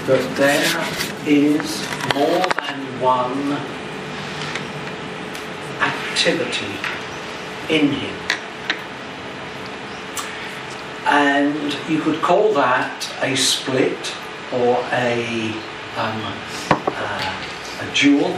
that there is more than one activity in him. And you could call that a split or a dual,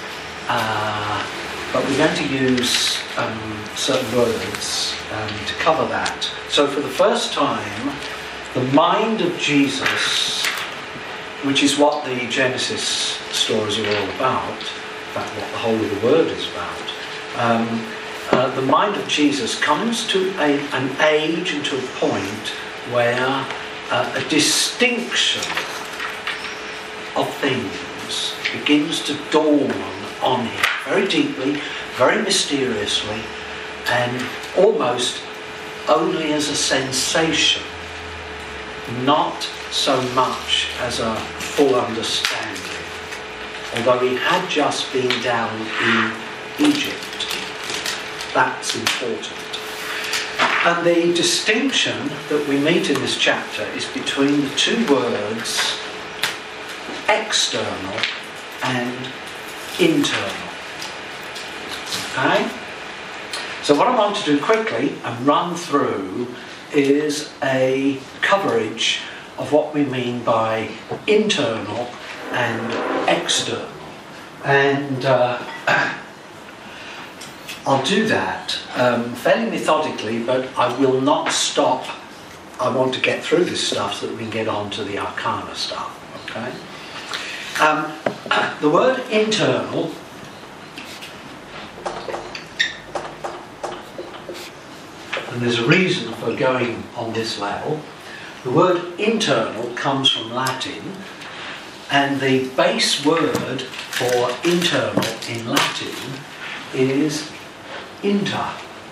but we're going to use certain words to cover that. So for the first time, the mind of Jesus, which is what the Genesis stories are all about, in fact what the whole of the Word is about, the mind of Jesus comes to an age and to a point where a distinction of things begins to dawn on him very deeply, very mysteriously, and almost only as a sensation, not so much as a full understanding. Although he had just been down in Egypt, that's important. And the distinction that we meet in this chapter is between the two words external and internal. Okay? So what I want to do quickly and run through is a coverage of what we mean by internal and external. And I'll do that fairly methodically, but I will not stop. I want to get through this stuff so that we can get on to the arcana stuff. Okay? The word internal and there's a reason for going on this level. The word internal comes from Latin, and the base word for internal in Latin is inter.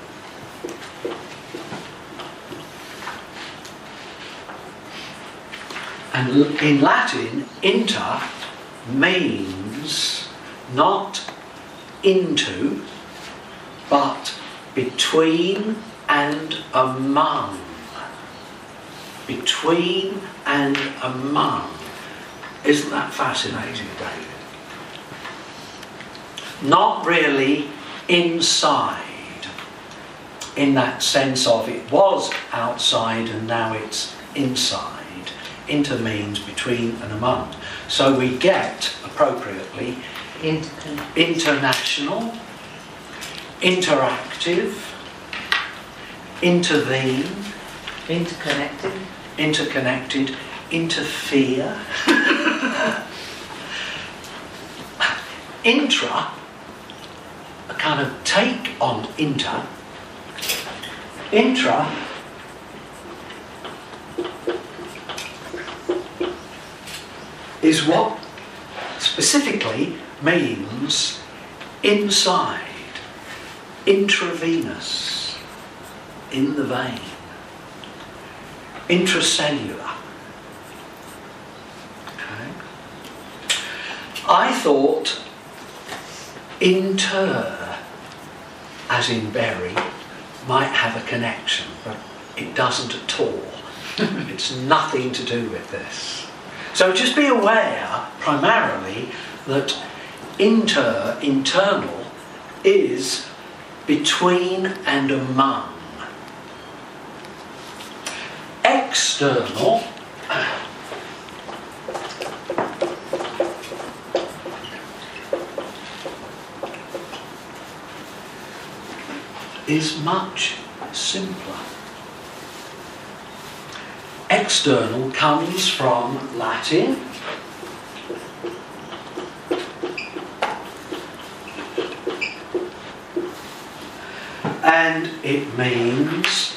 And in Latin, inter means not into, but between and among. Between and among. Isn't that fascinating, David? Not really inside, in that sense of it was outside and now it's inside. Inter means between and among. So we get, appropriately, international, interactive, intervene, interconnected, interfere. Intra, a kind of take on inter. Intra is what specifically means inside, intravenous, in the vein, intracellular. Okay. I thought inter, as in bury, might have a connection, but it doesn't at all. It's nothing to do with this. So just be aware, primarily, that internal is between and among. External is much simpler. External comes from Latin, and it means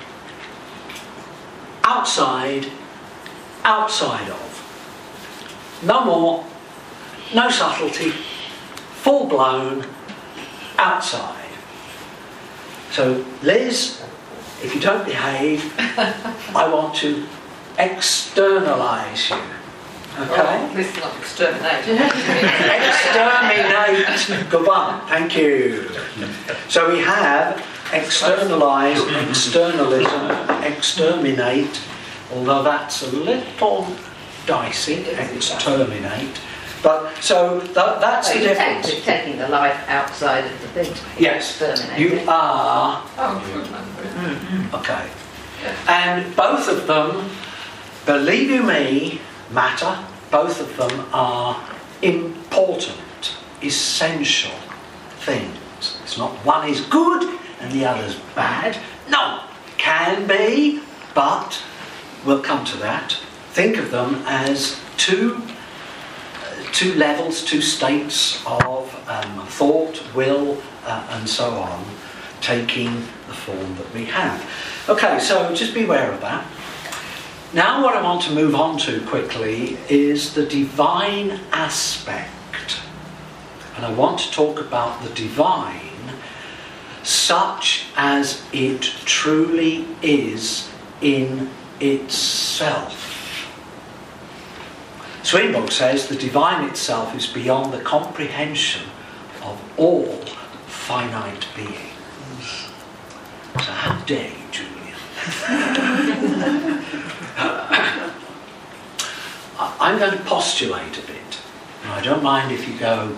outside, outside of. No more, no subtlety, full blown, outside. So, Liz, if you don't behave, I want to externalise you. Okay? Well, this is not exterminate. Exterminate. Good one. Thank you. So we have externalise, externalism, exterminate, although that's a little dicey, exterminate. But so that's the difference. You're taking the life outside of the thing. Yes, you are. Okay. And both of them, believe you me, matter. Both of them are important, essential things. It's not one is good and the other's bad. No, can be, but we'll come to that. Think of them as two levels, two states of thought, will, and so on, taking the form that we have. Okay, so just beware of that. Now what I want to move on to quickly is the divine aspect. And I want to talk about the divine such as it truly is in itself. Swedenborg says the divine itself is beyond the comprehension of all finite beings. So how dare you, Julian? I'm going to postulate a bit. And I don't mind if you go,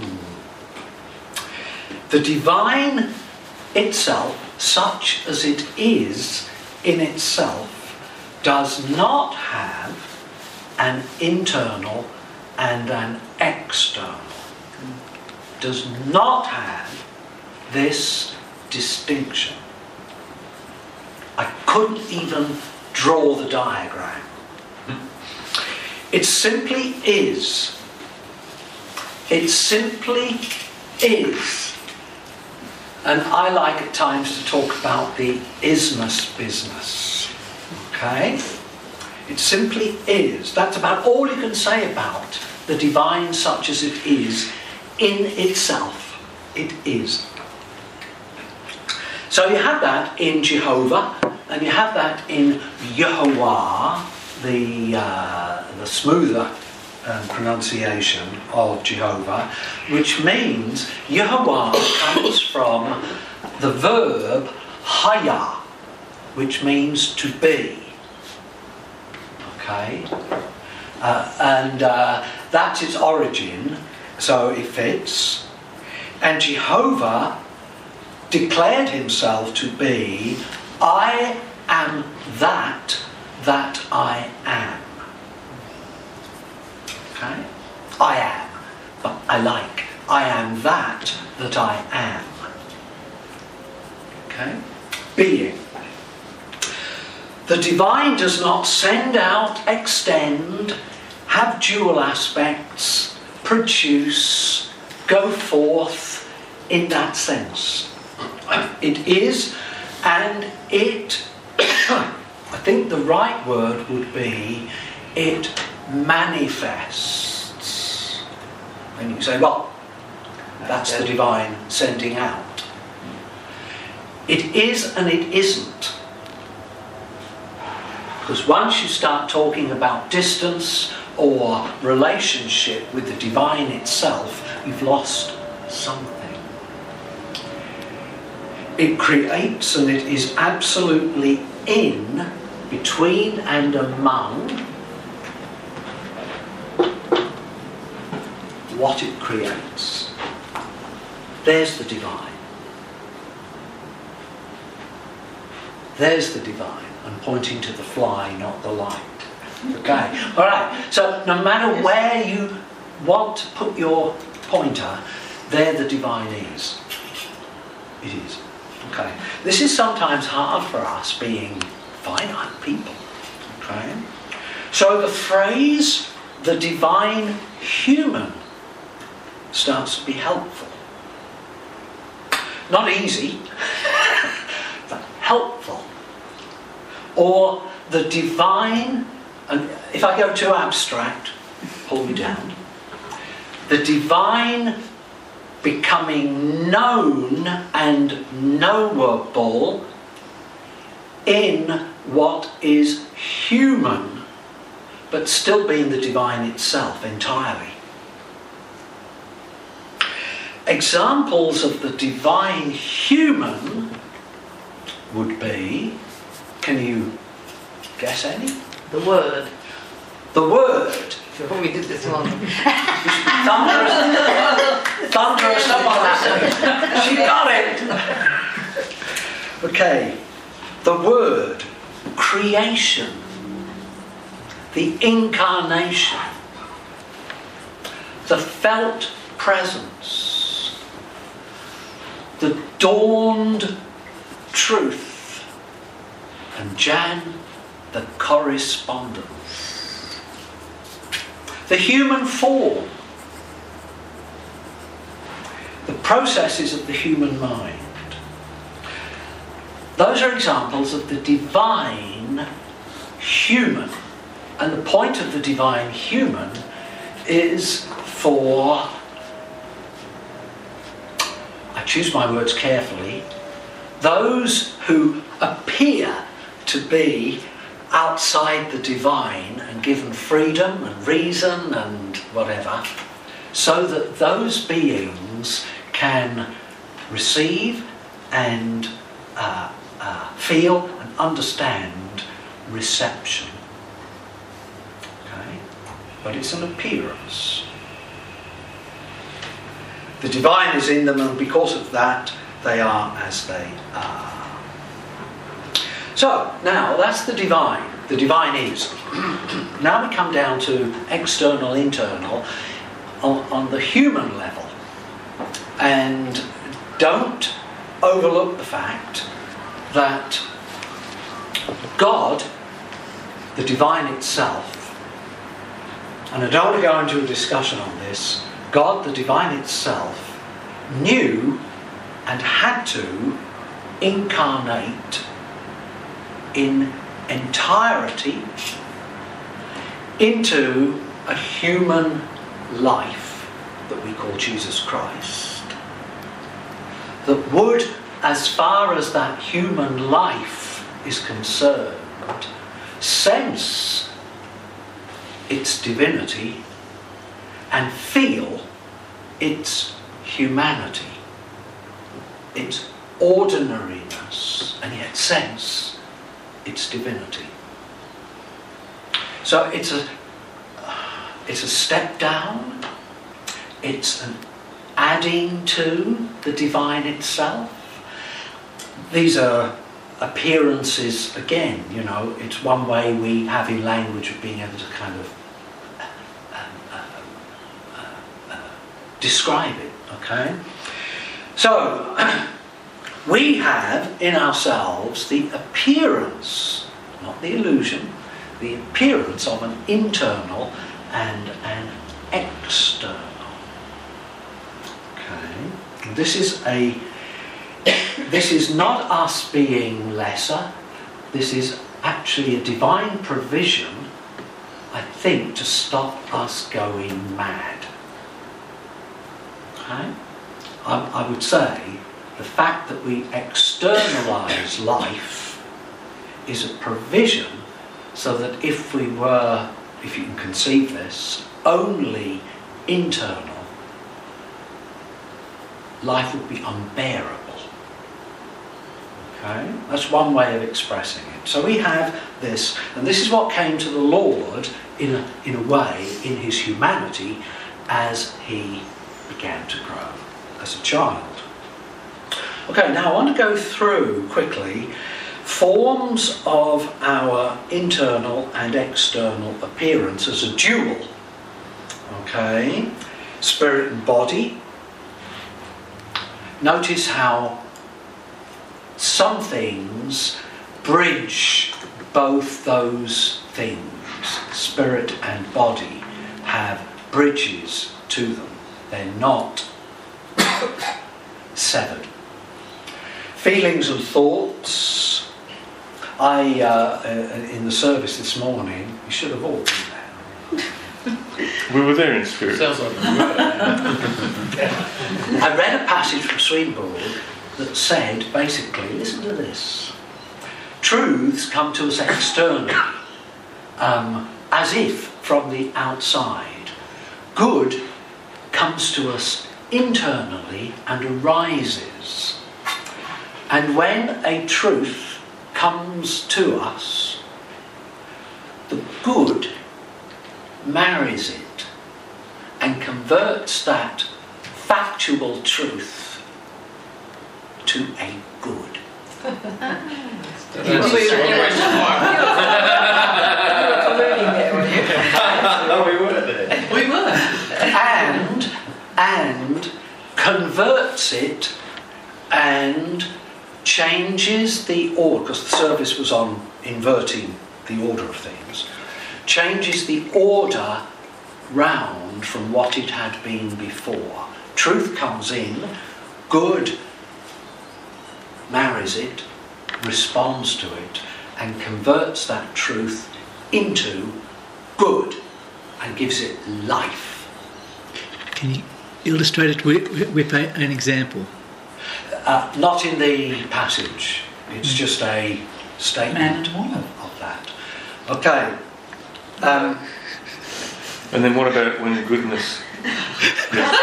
The divine itself, such as it is in itself, does not have an internal and an external. Does not have this distinction. I couldn't even draw the diagram. It simply is. It simply is. And I like at times to talk about the isness business. Okay? It simply is. That's about all you can say about the divine such as it is in itself. It is. So you have that in Jehovah, and you have that in Yehovah, the smoother pronunciation of Jehovah, which means Yehovah comes from the verb haya, which means to be. Okay? And that's its origin, so it fits. And Jehovah declared himself to be, I am that I am. Okay? I am, but I like. I am that I am. Okay? Being. The divine does not send out, extend, have dual aspects, produce, go forth in that sense. It is, and it, I think the right word would be, it manifests. And you say, well, that's the divine sending out. It is and it isn't. Because once you start talking about distance or relationship with the divine itself, you've lost something. It creates and it is absolutely in, between and among what it creates. There's the divine. There's the divine. I'm pointing to the fly, not the light. Okay, all right. So no matter where you want to put your pointer, there the divine is. It is. Okay. This is sometimes hard for us being finite people. Okay. So the phrase, the divine human, starts to be helpful. Not easy, but helpful. Or the divine, and if I go too abstract, pull me down. The divine becoming known and knowable in what is human, but still being the divine itself entirely. Examples of the divine human would be, can you guess any? The Word. The Word. So what we did this morning. Thunderous. She got it. Okay. The Word. Creation. The incarnation. The felt presence. The dawned truth. And Jan, the correspondence. The human form. The processes of the human mind. Those are examples of the divine human. And the point of the divine human is for, I choose my words carefully, those who appear to be outside the divine and given freedom and reason and whatever, so that those beings can receive and feel and understand reception. Okay? But it's an appearance. The divine is in them, and because of that, they are as they are. So, now that's the divine. The divine is. Now we come down to external, internal, on the human level. And don't overlook the fact that God, the divine itself, and I don't want to go into a discussion on this, God, the divine itself, knew and had to incarnate in entirety into a human life that we call Jesus Christ, that would, as far as that human life is concerned, sense its divinity and feel its humanity, its ordinariness, and yet sense its divinity. So it's a step down, it's an adding to the divine itself. These are appearances, again, you know, it's one way we have in language of being able to kind of describe it, okay? So, we have in ourselves the appearance, not the illusion, the appearance of an internal and an external. Okay? This is not us being lesser. This is actually a divine provision, I think, to stop us going mad. Okay? I would say the fact that we externalise life is a provision so that if we were, if you can conceive this, only internal, life would be unbearable. Okay? That's one way of expressing it. So we have this, and this is what came to the Lord in a way, in his humanity, as he began to grow as a child. Okay, now I want to go through quickly forms of our internal and external appearance as a dual. Okay, spirit and body. Notice how some things bridge both those things. Spirit and body have bridges to them. They're not severed. Feelings and thoughts. In the service this morning, you should have all been there. We were there in spirit. Sounds like we were there. I read a passage from Swedenborg that said, basically, listen to this. Truths come to us externally, as if from the outside. Good comes to us internally and arises. And when a truth comes to us, the good marries it and converts that factual truth to a good. You were alluding there, weren't you? Oh, we were there. We were. and converts it and changes the order, because the service was on inverting the order of things, changes the order round from what it had been before. Truth comes in, good marries it, responds to it, and converts that truth into good and gives it life. Can you illustrate it with an example? Not in the passage. It's just a statement of that. Okay. And then what about when goodness gets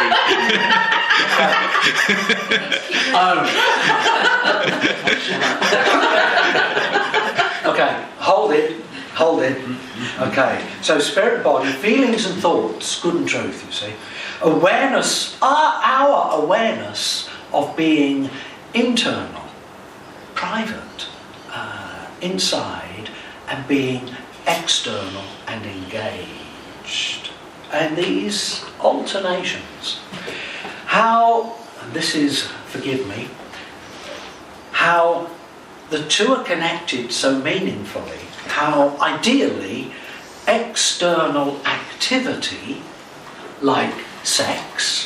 Okay, hold it. Okay, so spirit, body, feelings and thoughts, good and truth, you see. Awareness, our awareness of being internal, private, inside, and being external and engaged. And these alternations. How, and this is, forgive me, how the two are connected so meaningfully, how ideally external activity, like sex,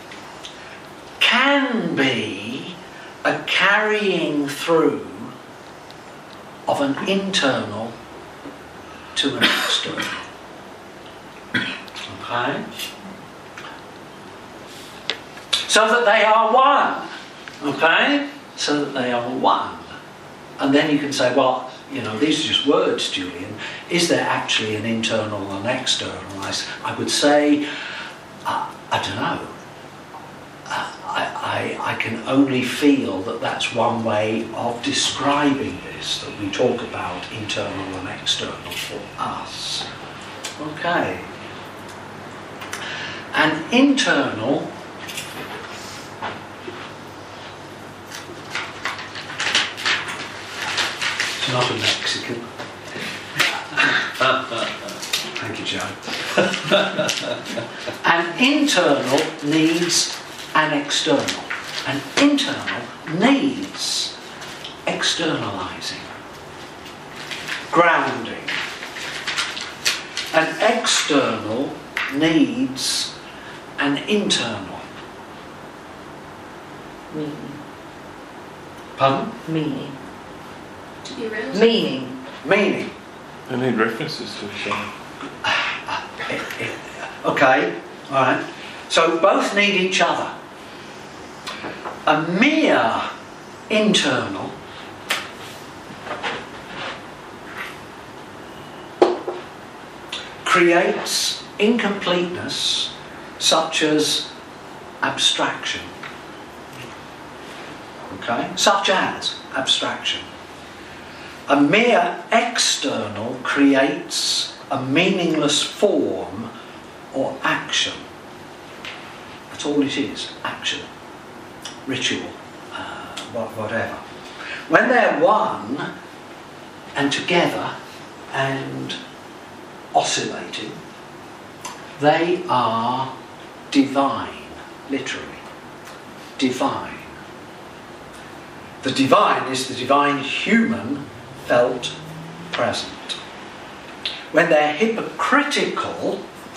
can be a carrying through of an internal to an external. Okay? So that they are one. Okay? So that they are one. And then you can say, well, these are just words, Julian. Is there actually an internal and external? I would say, I don't know. I can only feel that that's one way of describing this, that we talk about internal and external for us. Okay. And internal it's not a Mexican. Thank you, Joe. An internal needs an external. An internal needs externalizing, grounding. An external needs an internal. Meaning. Pardon? Meaning. To be real. Meaning. Meaning. They need references to each other. Okay, all right. So both need each other. A mere internal creates incompleteness such as abstraction. Okay? Such as abstraction. A mere external creates a meaningless form or action. That's all it is, action, ritual, whatever. When they're one and together and oscillating, they are divine, literally. Divine. The divine is the divine human felt present. When they're hypocritical,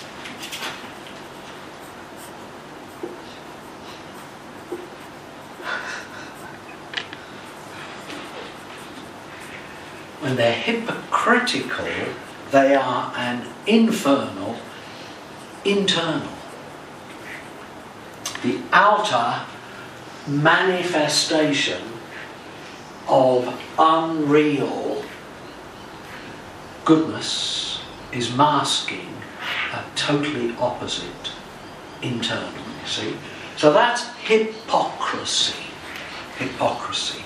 they are an infernal internal. The outer manifestation of unreal goodness is masking a totally opposite internal, you see. So that's hypocrisy. Hypocrisy.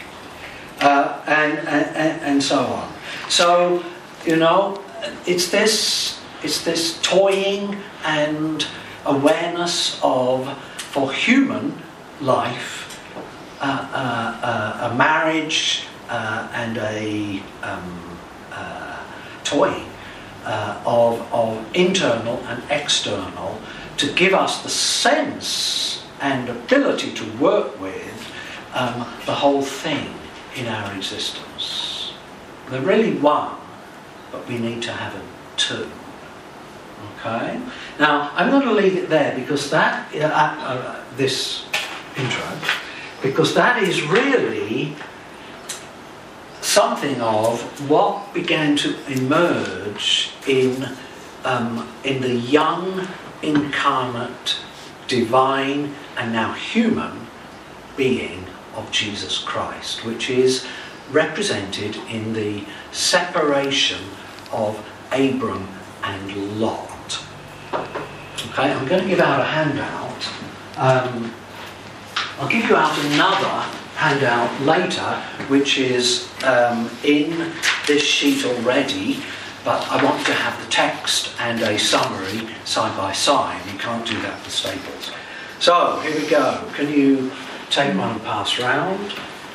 And so on. So, it's this It's this toying and awareness of, for human life, a marriage and a toying of internal and external to give us the sense and ability to work with the whole thing in our existence. They're really one, but we need to have a two. Okay? Now, I'm going to leave it there because that, this intro, because that is really something of what began to emerge in the young, incarnate, divine, and now human being of Jesus Christ, which is represented in the separation of Abram and Lot. Okay, I'm going to give out a handout. I'll give you out another handout later, which is in this sheet already, but I want to have the text and a summary side by side. You can't do that with Staples. So, here we go. Can you take one and pass round?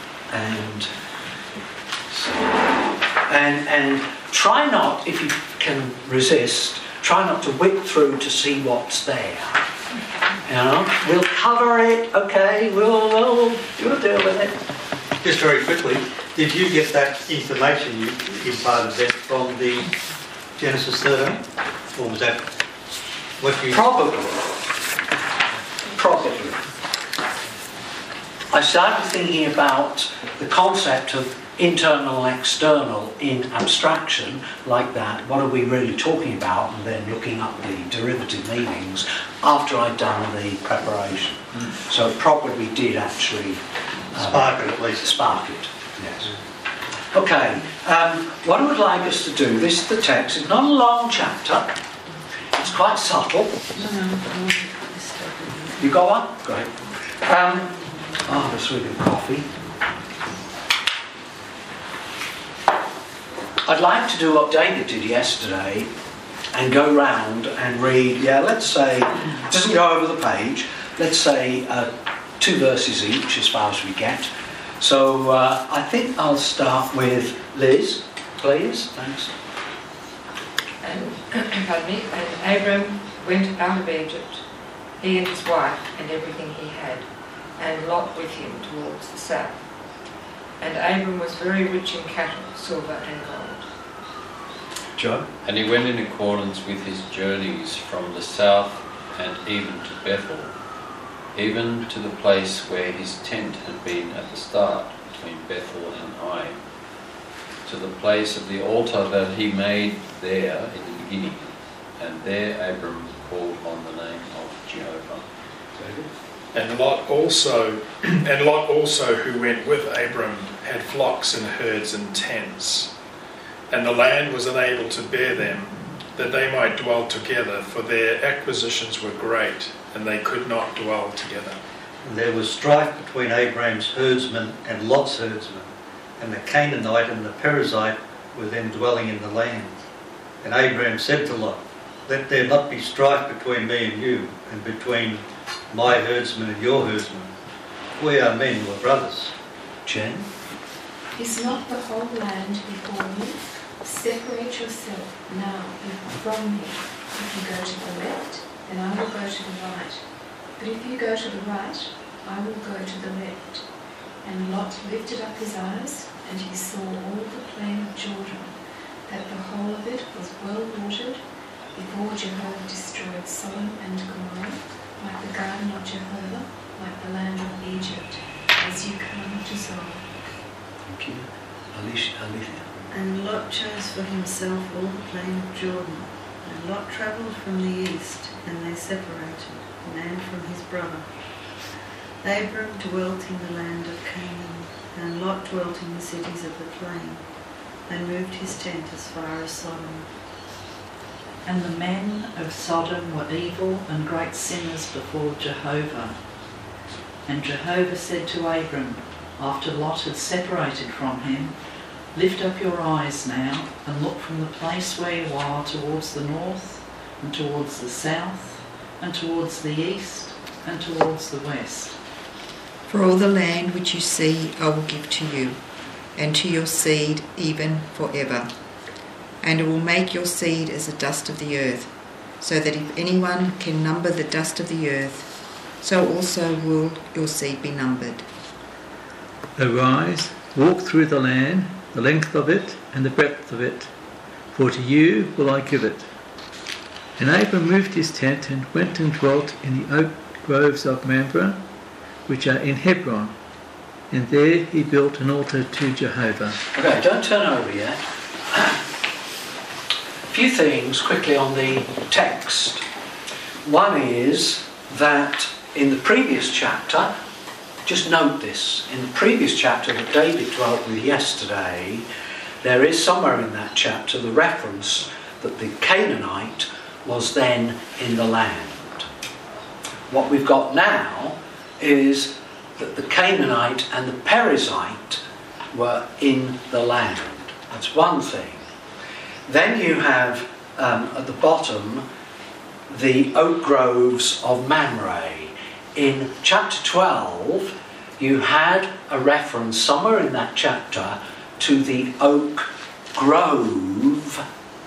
And try not, if you can resist, try not to whip through to see what's there. You know, we'll cover it, okay, we'll deal with it. Just very quickly, did you get that information you imparted then from the Genesis 13? Or was that what you... Probably. I started thinking about the concept of internal and external in abstraction like that. What are we really talking about? And then looking up the derivative meanings after I'd done the preparation. So it probably did actually spark it at least. Spark it, yes. Okay, what I would like us to do, this is the text. It's not a long chapter. It's quite subtle. You got one? Great. I'll have a swig of coffee. I'd like to do what David did yesterday and go round and read, let's say, it doesn't go over the page, let's say 2 verses each as far as we get. So I think I'll start with Liz, please. Thanks. Pardon me. And Abram went out of Egypt, he and his wife and everything he had, and Lot with him towards the south. And Abram was very rich in cattle, silver and gold. Joe? And he went in accordance with his journeys from the south and even to Bethel, even to the place where his tent had been at the start, between Bethel and Ai, to the place of the altar that he made there in the beginning. And there Abram called on the name of Jehovah. David? And Lot also, who went with Abram, had flocks and herds and tents. And the land was unable to bear them, that they might dwell together, for their acquisitions were great, and they could not dwell together. And there was strife between Abram's herdsmen and Lot's herdsmen, and the Canaanite and the Perizzite were then dwelling in the land. And Abram said to Lot, let there not be strife between me and you, and between my herdsmen and your herdsmen. We are men, we're brothers. Jen? Is not the whole land before you? Separate yourself now from me. If you go to the left, then I will go to the right. But if you go to the right, I will go to the left. And Lot lifted up his eyes, and he saw all the plain of Jordan, that the whole of it was well watered, before Jehovah destroyed Sodom and Gomorrah, like the garden of Jehovah, like the land of Egypt, as you come to Zoar. Thank you. Alicia. And Lot chose for himself all the plain of Jordan. And Lot travelled from the east, and they separated, man from his brother. Abram dwelt in the land of Canaan, and Lot dwelt in the cities of the plain, and moved his tent as far as Sodom. And the men of Sodom were evil and great sinners before Jehovah. And Jehovah said to Abram, after Lot had separated from him, lift up your eyes now and look from the place where you are towards the north, and towards the south, and towards the east, and towards the west. For all the land which you see I will give to you, and to your seed even forever. And I will make your seed as the dust of the earth, so that if anyone can number the dust of the earth, so also will your seed be numbered. Arise, walk through the land, the length of it and the breadth of it, for to you will I give it. And Abram moved his tent and went and dwelt in the oak groves of Mamre, which are in Hebron, and there he built an altar to Jehovah. Okay, don't turn over yet. A few things quickly on the text. One is that in the previous chapter, just note this, in the previous chapter that David dwelt with yesterday, there is somewhere in that chapter the reference that the Canaanite was then in the land. What we've got now is that the Canaanite and the Perizzite were in the land. That's one thing. Then you have at the bottom the oak groves of Mamre. In chapter 12 you had a reference somewhere in that chapter to the oak grove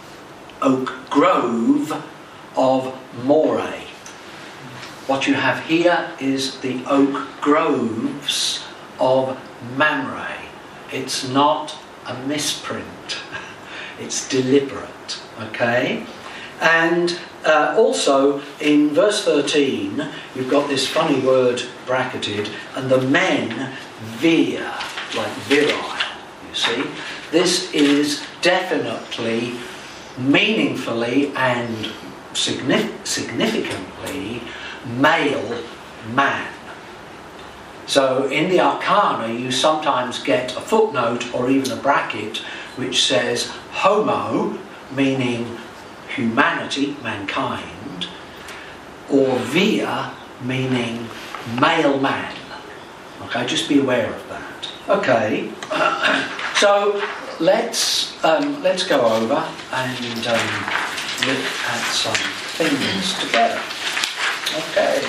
of Moreh. What you have here is the oak groves of Mamre. It's not a misprint. It's deliberate. Okay? And also in verse 13 you've got this funny word bracketed, and the men veer, like virile, you see. This is definitely, meaningfully and significantly male man. So in the Arcana you sometimes get a footnote or even a bracket which says homo, meaning humanity, mankind, or via, meaning male man. Okay, just be aware of that. Okay, so let's go over and look at some things together. Okay,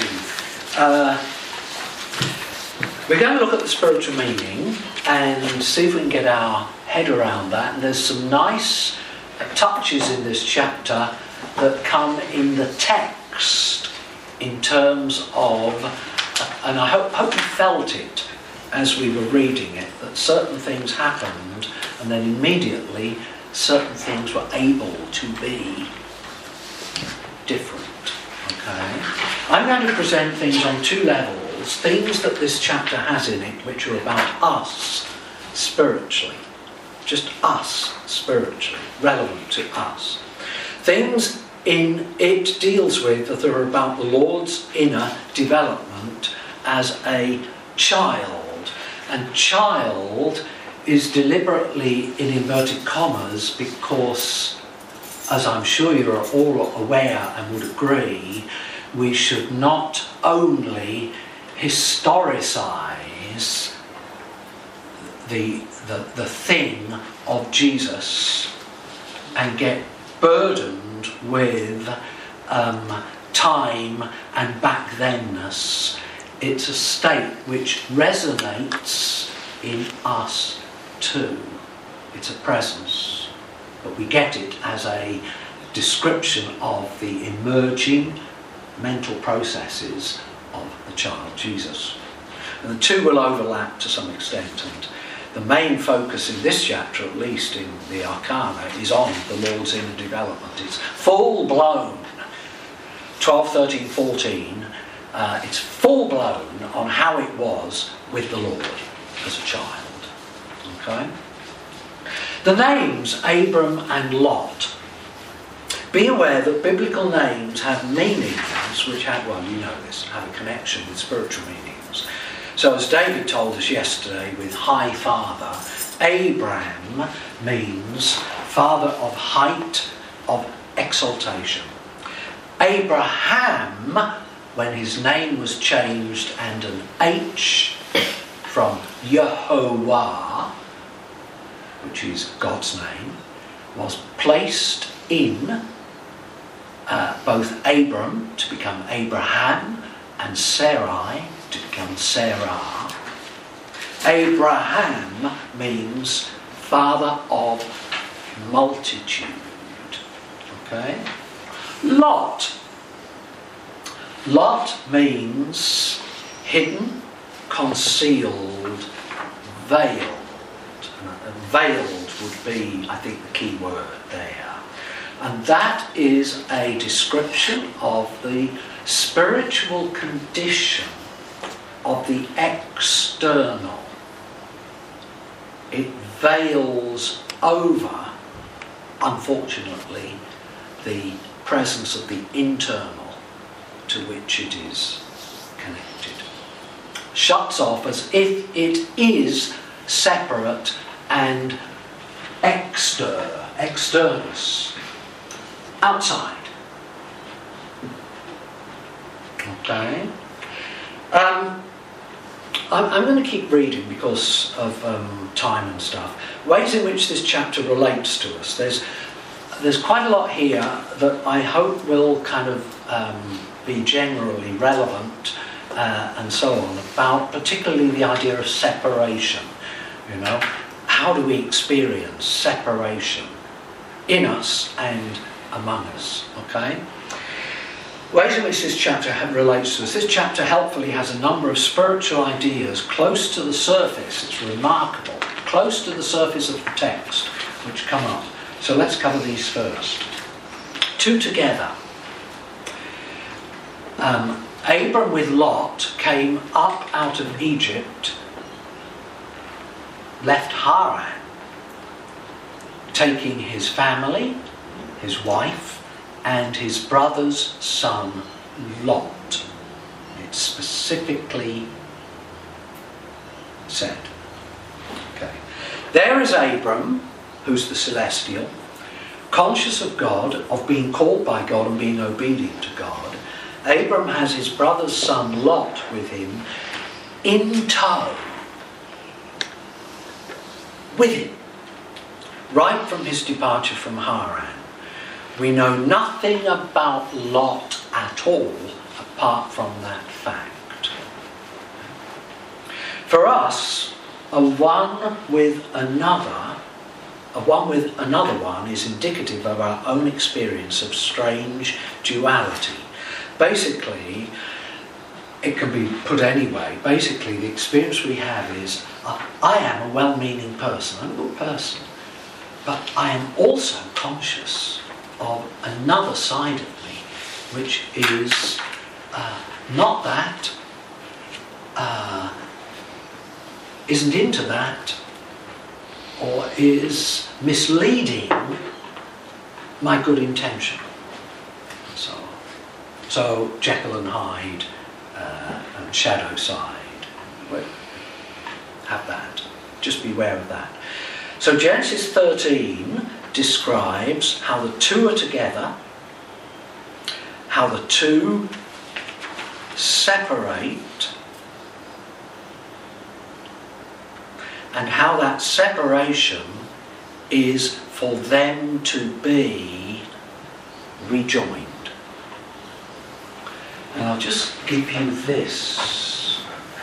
we're going to look at the spiritual meaning and see if we can get our head around that. And there's some nice touches in this chapter that come in the text in terms of, and I hope you felt it as we were reading it, that certain things happened and then immediately certain things were able to be different. Okay? I'm going to present things on two levels, things that this chapter has in it which are about us spiritually. Just us spiritually, relevant to us. Things it deals with that are about the Lord's inner development as a child. And child is deliberately in inverted commas because, as I'm sure you're all aware and would agree, we should not only historicise the thing of Jesus and get burdened with time and back thenness. It's a state which resonates in us too. It's a presence, but we get it as a description of the emerging mental processes of the child Jesus. And the two will overlap to some extent, and the main focus in this chapter, at least in the Arcana, is on the Lord's inner development. It's full blown. 12, 13, 14, it's full blown on how it was with the Lord as a child. Okay? The names Abram and Lot. Be aware that biblical names have meanings which have, well, you know this, have a connection with spiritual meanings. So as David told us yesterday with High Father, Abram means father of height, of exaltation. Abraham, when his name was changed and an H from Yehovah, which is God's name, was placed in both Abram to become Abraham and Sarai to become Sarah. Abraham means father of multitude. Okay? Lot. Lot means hidden, concealed, veiled. Veiled would be, I think, the key word there. And that is a description of the spiritual condition of the external. It veils over, unfortunately, the presence of the internal to which it is connected. Shuts off as if it is separate and externus, outside. Okay. I'm going to keep reading because of time and stuff. Ways in which this chapter relates to us. There's quite a lot here that I hope will kind of be generally relevant and so on, about particularly the idea of separation. You know, how do we experience separation in us and among us? Okay. Ways in which this chapter relates to us. This chapter helpfully has a number of spiritual ideas close to the surface. It's remarkable. Close to the surface of the text, which come up. So let's cover these first. Two together. Abram with Lot came up out of Egypt, left Haran, taking his family, his wife, and his brother's son Lot. It's specifically said. Okay. There is Abram, who's the celestial, conscious of God, of being called by God and being obedient to God. Abram has his brother's son Lot with him in tow, with him, right from his departure from Haran. We know nothing about Lot at all apart from that fact. For us, a one with another one is indicative of our own experience of strange duality. Basically, it can be put anyway. Basically, the experience we have is, I am a well-meaning person, I'm a good person, but I am also conscious of another side of me, which is not that, isn't into that, or is misleading my good intention. So on. So Jekyll and Hyde and shadow side. Well, have that. Just beware of that. So Genesis 13 describes how the two are together, how the two separate, and how that separation is for them to be rejoined. And I'll just give you this.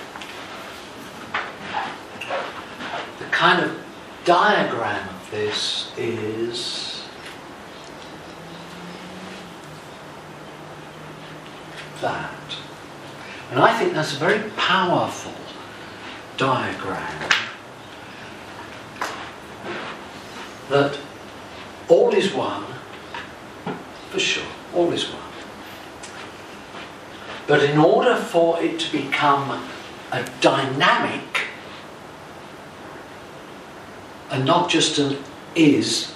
The kind of diagram of this is that. And I think that's a very powerful diagram. That all is one, for sure, all is one. But in order for it to become a dynamic, and not just an is,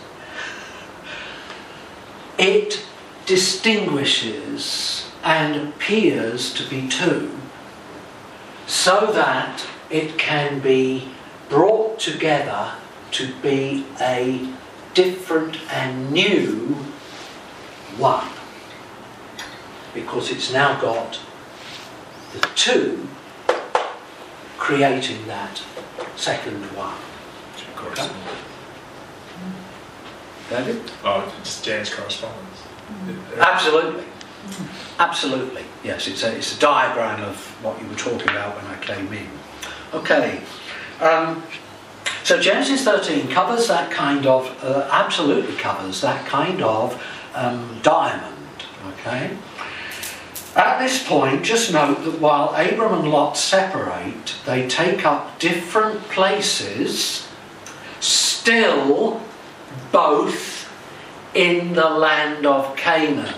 it distinguishes and appears to be two, so that it can be brought together to be a different and new one. Because it's now got the two creating that second one. Okay. David? Oh, just Jan's correspondence. Absolutely. Absolutely. Yes, it's a diagram of what you were talking about when I came in. Okay. So Genesis 13 covers that kind of, absolutely covers that kind of diamond. Okay. At this point, just note that while Abram and Lot separate, they take up different places, still both in the land of Canaan.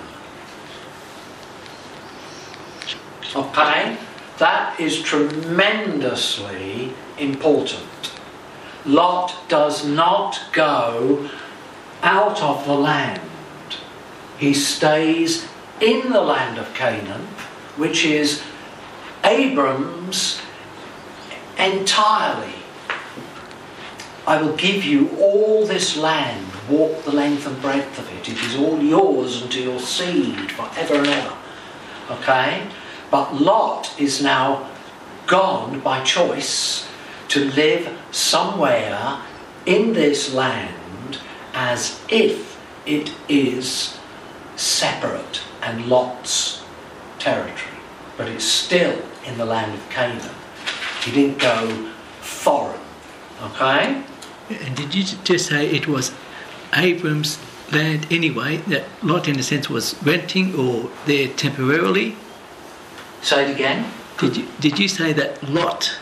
Okay? That is tremendously important. Lot does not go out of the land. He stays in the land of Canaan, which is Abram's entirely. I will give you all this land, walk the length and breadth of it. It is all yours and to your seed forever and ever. Okay? But Lot is now gone by choice to live somewhere in this land as if it is separate and Lot's territory. But it's still in the land of Canaan. He didn't go foreign. Okay? And did you just say it was Abram's land anyway, that Lot in a sense was renting or there temporarily? Say it again. Did you say that Lot,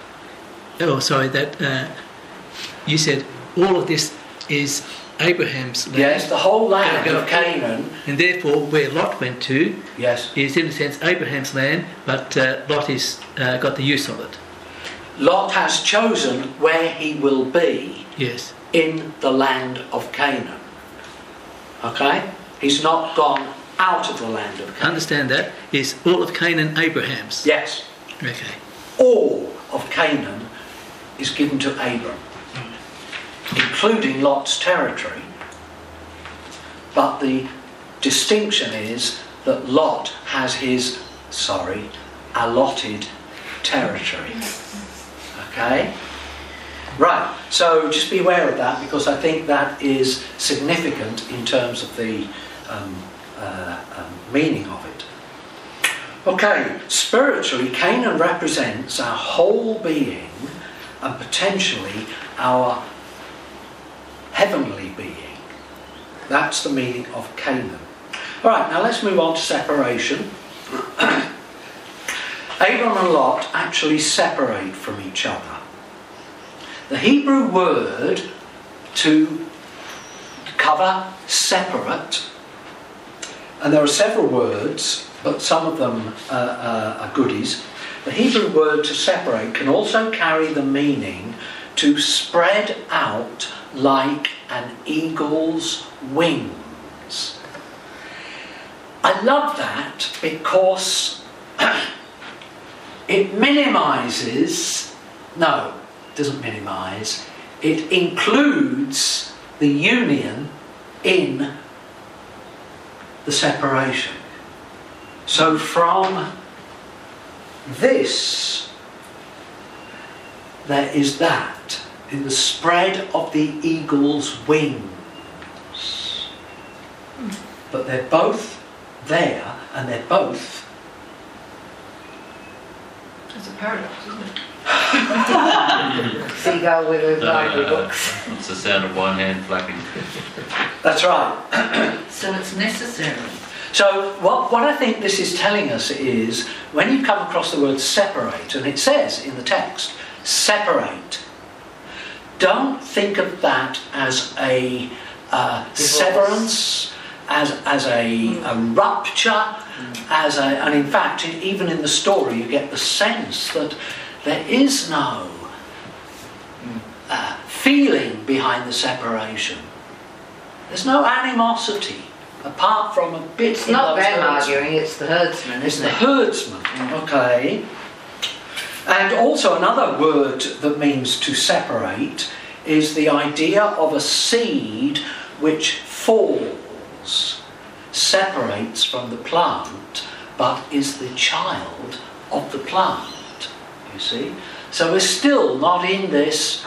you said all of this is Abraham's land? Yes, the whole land of Canaan. And therefore where Lot went to yes, is in a sense Abraham's land, but Lot is got the use of it. Lot has chosen where he will be. Yes. In the land of Canaan. Okay? He's not gone out of the land of Canaan. Understand that? Is all of Canaan Abraham's? Yes. Okay. All of Canaan is given to Abram, including Lot's territory. But the distinction is that Lot has his, allotted territory. Okay? Right, so just be aware of that, because I think that is significant in terms of the meaning of it. Okay, spiritually, Canaan represents our whole being and potentially our heavenly being. That's the meaning of Canaan. All right, now let's move on to separation. Abram and Lot actually separate from each other. The Hebrew word to cover separate, and there are several words, but some of them are goodies. The Hebrew word to separate can also carry the meaning to spread out like an eagle's wings. I love that because it minimises, no, it doesn't minimise, it includes the union in the separation. So from this, there is that in the spread of the eagle's wings. But they're both there, and they're both... It's a paradox, isn't it? Seagull with a library books. It's the sound of one hand flapping. That's right. So it's necessary. So what I think this is telling us is, when you come across the word separate, and it says in the text, separate, don't think of that as a severance, as a rupture, and in fact, even in the story, you get the sense that there is no feeling behind the separation. There's no animosity, apart from a bit... It's not them arguing, it's the herdsman, It's isn't the it? herdsman, okay. And also another word that means to separate is the idea of a seed which falls, separates from the plant, but is the child of the plant, you see. So we're still not in this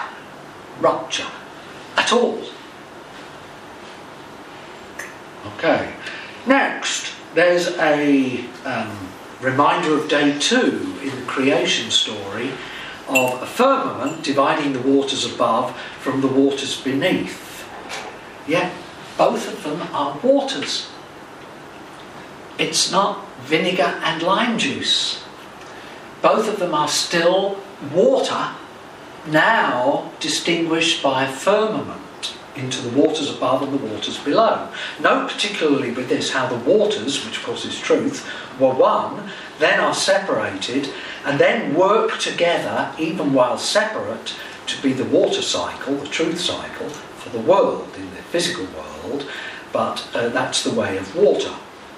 rupture at all. Okay. Next, there's a reminder of day 2 in the creation story of a firmament dividing the waters above from the waters beneath. Yet both of them are waters. It's not vinegar and lime juice. Both of them are still water, now distinguished by a firmament into the waters above and the waters below. Note particularly with this how the waters, which of course is truth, were one, then are separated, and then work together, even while separate, to be the water cycle, the truth cycle, for the world, in the physical world, but that's the way of water.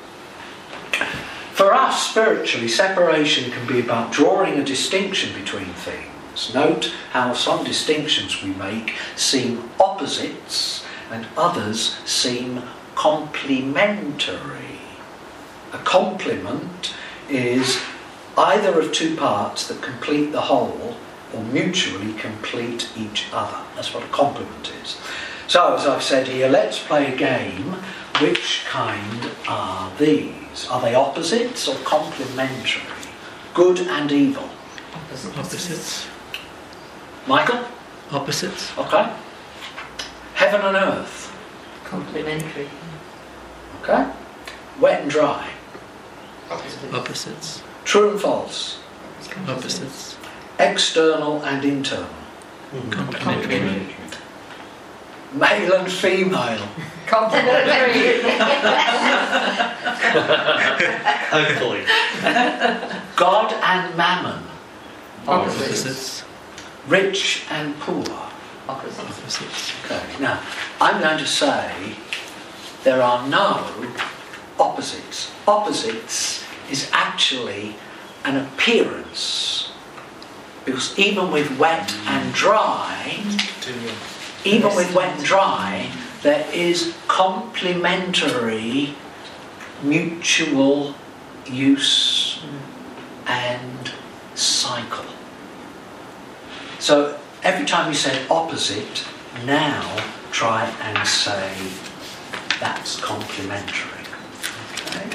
For us, spiritually, separation can be about drawing a distinction between things. Note how some distinctions we make seem opposites and others seem complementary. A complement is either of two parts that complete the whole or mutually complete each other. That's what a complement is. So, as I've said here, let's play a game. Which kind are these? Are they opposites or complementary? Good and evil? Opposites. Michael? Opposites. Okay. Heaven and earth? Complementary. Okay. Wet and dry? Opposites. True and false? Opposites. External and internal? Complementary. Male and female? Complementary. Hopefully. God and mammon? Opposites. Rich and poor? Opposites. Okay. Now, I'm going to say there are no opposites. Opposites is actually an appearance. Because even with wet and dry, there is complementary mutual use and cycle. So every time you say opposite, now try and say that's complementary. Okay?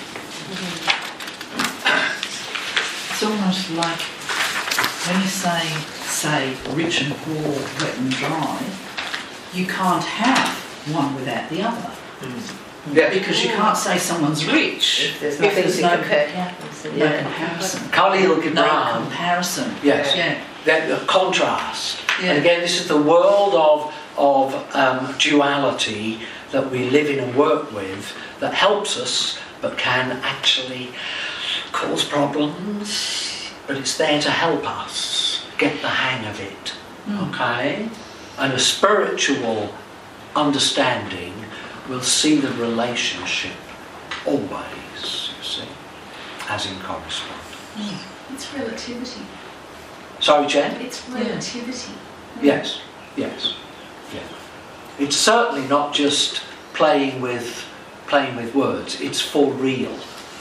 It's almost like when you say rich and poor, wet and dry, you can't have one without the other. Yeah. Because you can't say someone's rich If there's no comparison. no comparison. Khalil No Gibran. comparison. Yes. Yeah. The contrast. Yeah. And again, this is the world of duality that we live in and work with that helps us but can actually cause problems. But it's there to help us get the hang of it. Okay? And a spiritual understanding will see the relationship always, you see, as in correspondence. It's relativity. Sorry, Jen? It's relativity. Yes. Yeah. It's certainly not just playing with words. It's for real.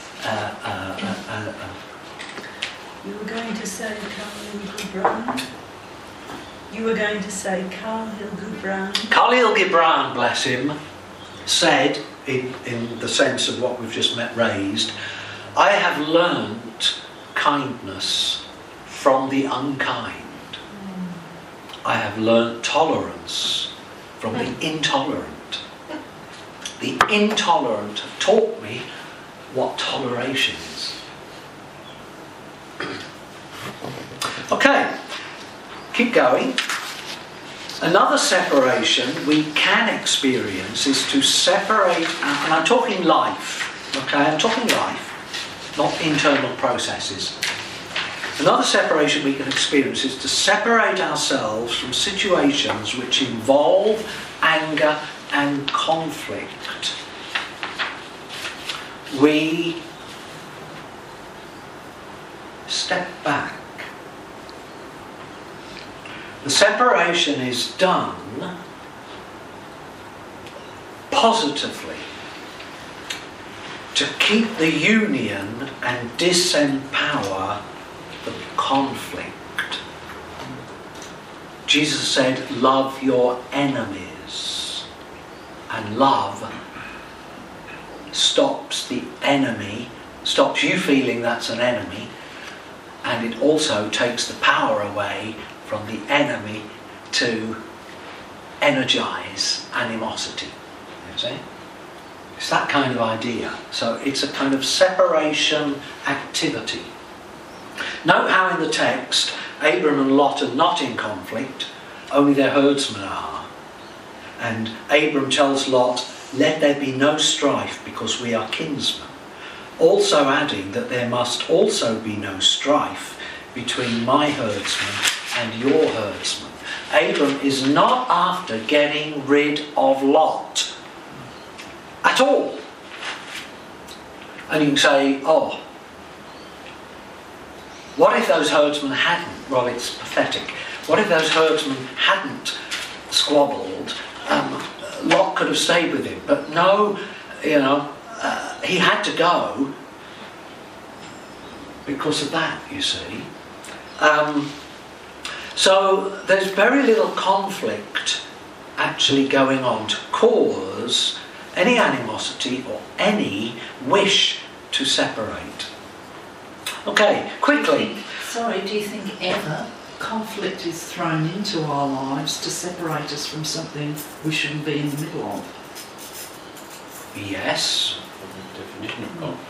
You were going to say Khalil Gibran? You were going to say Khalil Gibran? Khalil Gibran, bless him, said, in the sense of what we've just raised, I have learnt kindness from the unkind. I have learnt tolerance from the intolerant. The intolerant have taught me what toleration is. Okay, keep going. Another separation we can experience is to separate, and I'm talking life, okay, I'm talking life, not internal processes. Another separation we can experience is to separate ourselves from situations which involve anger and conflict. We step back. The separation is done positively to keep the union and disempower the conflict. Jesus said, love your enemies, and love stops the enemy, stops you feeling that's an enemy, and it also takes the power away from the enemy to energize animosity. You see? It's that kind of idea. So it's a kind of separation activity. Note how in the text Abram and Lot are not in conflict, only their herdsmen are. And Abram tells Lot, "Let there be no strife, because we are kinsmen." Also adding that there must also be no strife between my herdsmen and your herdsmen. Abram is not after getting rid of Lot at all. And you can say, oh, what if those herdsmen hadn't? Well, it's pathetic. What if those herdsmen hadn't squabbled? Lot could have stayed with him. But no, he had to go because of that, you see. So there's very little conflict actually going on to cause any animosity or any wish to separate. Okay, quickly. Sorry, do you think ever conflict is thrown into our lives to separate us from something we shouldn't be in the middle of? Yes. The definition of conflict.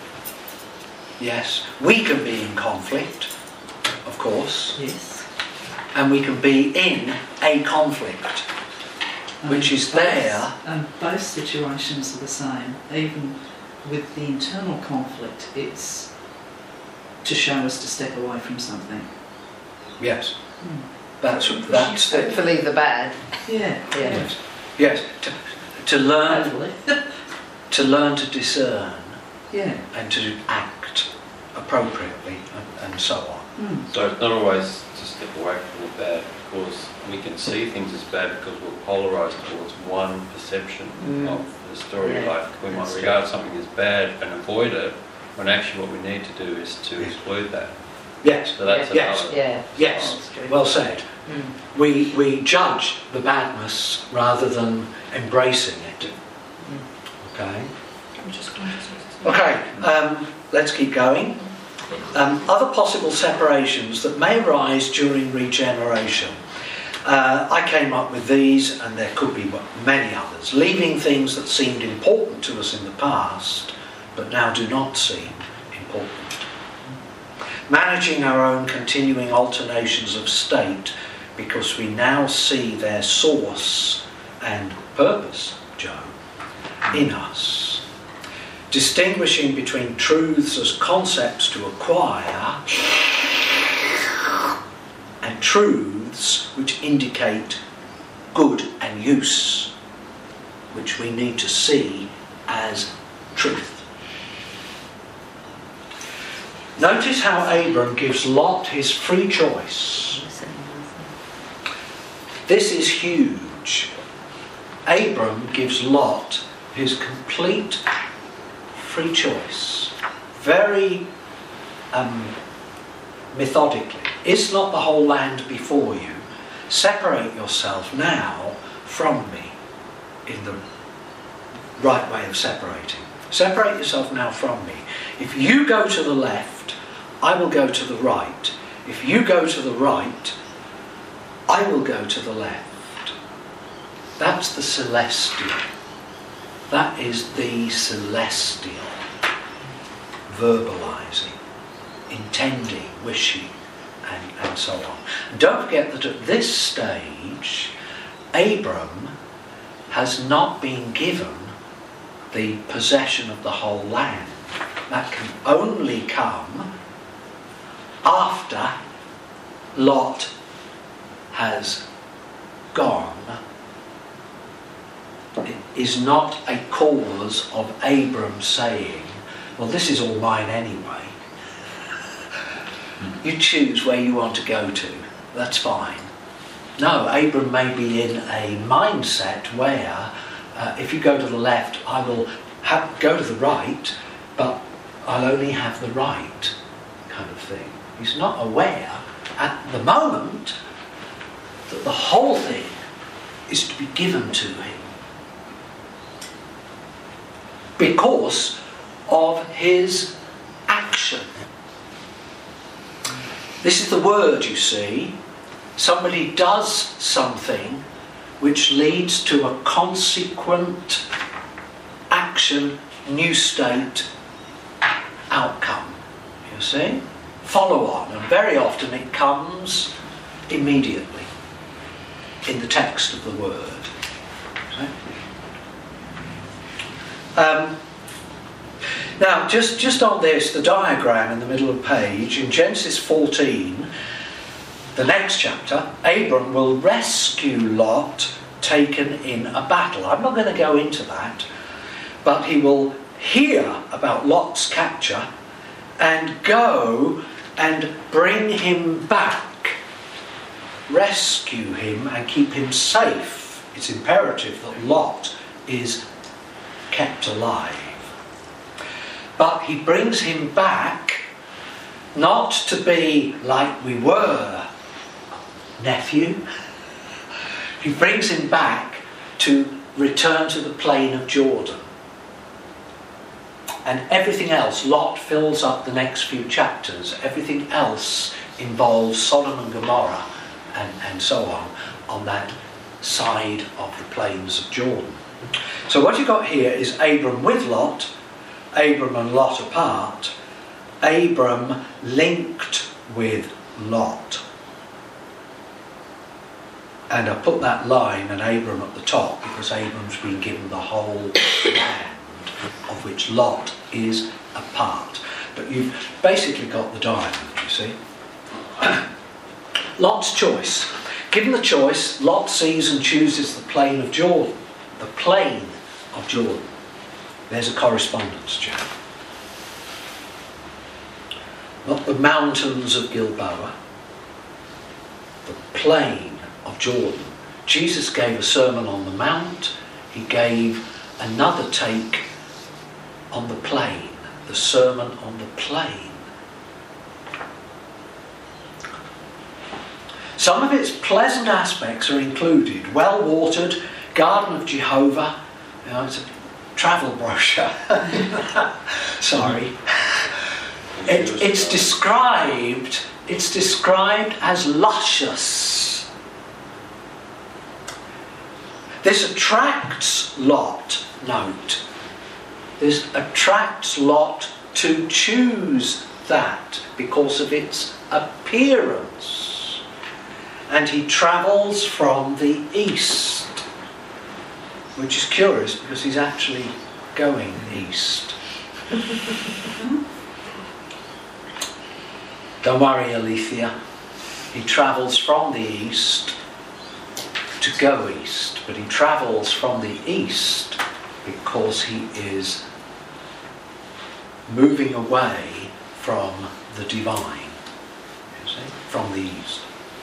Yes. We can be in conflict, of course. Yes. And we can be in a conflict, which is there. And both situations are the same. Even with the internal conflict, it's to show us to step away from something. Yes. That's hopefully the bad. Yeah. Yes. To learn. Hopefully. To learn to discern. Yeah. And to act appropriately and so on. So it's not always to step away from the bad, because we can see things as bad because we're polarised towards one perception of the story of life. We might regard something as bad and avoid it, when actually what we need to do is to exclude that. Yes. So that's another. Yes. Well said. We judge the badness rather than embracing it. Okay. Okay. Let's keep going. Other possible separations that may arise during regeneration. I came up with these, and there could be many others. Leaving things that seemed important to us in the past, but now do not seem important. Managing our own continuing alternations of state, because we now see their source and purpose, Joe, in us. Distinguishing between truths as concepts to acquire and truths which indicate good and use, which we need to see as truth. Notice how Abram gives Lot his free choice. This is huge. Abram gives Lot his complete free choice. Very methodically. Is not the whole land before you? Separate yourself now from me, in the right way of separating. Separate yourself now from me. If you go to the left, I will go to the right. If you go to the right, I will go to the left. That's the celestial. That is the celestial. Verbalizing, intending, wishing, and so on. And don't forget that at this stage, Abram has not been given the possession of the whole land. That can only come after Lot has gone. It is not a cause of Abram saying, well, this is all mine anyway. You choose where you want to go to. That's fine. No, Abram may be in a mindset where if you go to the left, I will go to the right, but I'll only have the right, kind of thing. He's not aware at the moment that the whole thing is to be given to him. because of his action. This is the word, you see. Somebody does something which leads to a consequent action, new state, outcome. You see? Follow on. And very often it comes immediately in the text of the word. Now, just on this, the diagram in the middle of the page, in Genesis 14, the next chapter, Abram will rescue Lot taken in a battle. I'm not going to go into that, but he will hear about Lot's capture and go and bring him back, rescue him and keep him safe. It's imperative that Lot is kept alive. But he brings him back not to be like we were, nephew. He brings him back to return to the plain of Jordan. And everything else, Lot fills up the next few chapters. Everything else involves Sodom and Gomorrah and so on that side of the plains of Jordan. So what you've got here is Abram with Lot, Abram and Lot apart, Abram linked with Lot. And I put that line and Abram at the top because Abram's been given the whole land of which Lot is a part. But you've basically got the diamond, you see. Lot's choice. Given the choice, Lot sees and chooses the plain of Jordan. The plain of Jordan. There's a correspondence, Jack. Not the mountains of Gilboa. The plain of Jordan. Jesus gave a sermon on the mount. He gave another take on the plain. The sermon on the plain. Some of its pleasant aspects are included. Well-watered, Garden of Jehovah. You know, it's a travel brochure. Sorry. It's described as luscious. This attracts Lot, note. This attracts Lot to choose that because of its appearance. And he travels from the east. Which is curious because he's actually going east. Don't worry, Alethea. He travels from the east to go east. But he travels from the east because he is moving away from the divine. You see? From the east.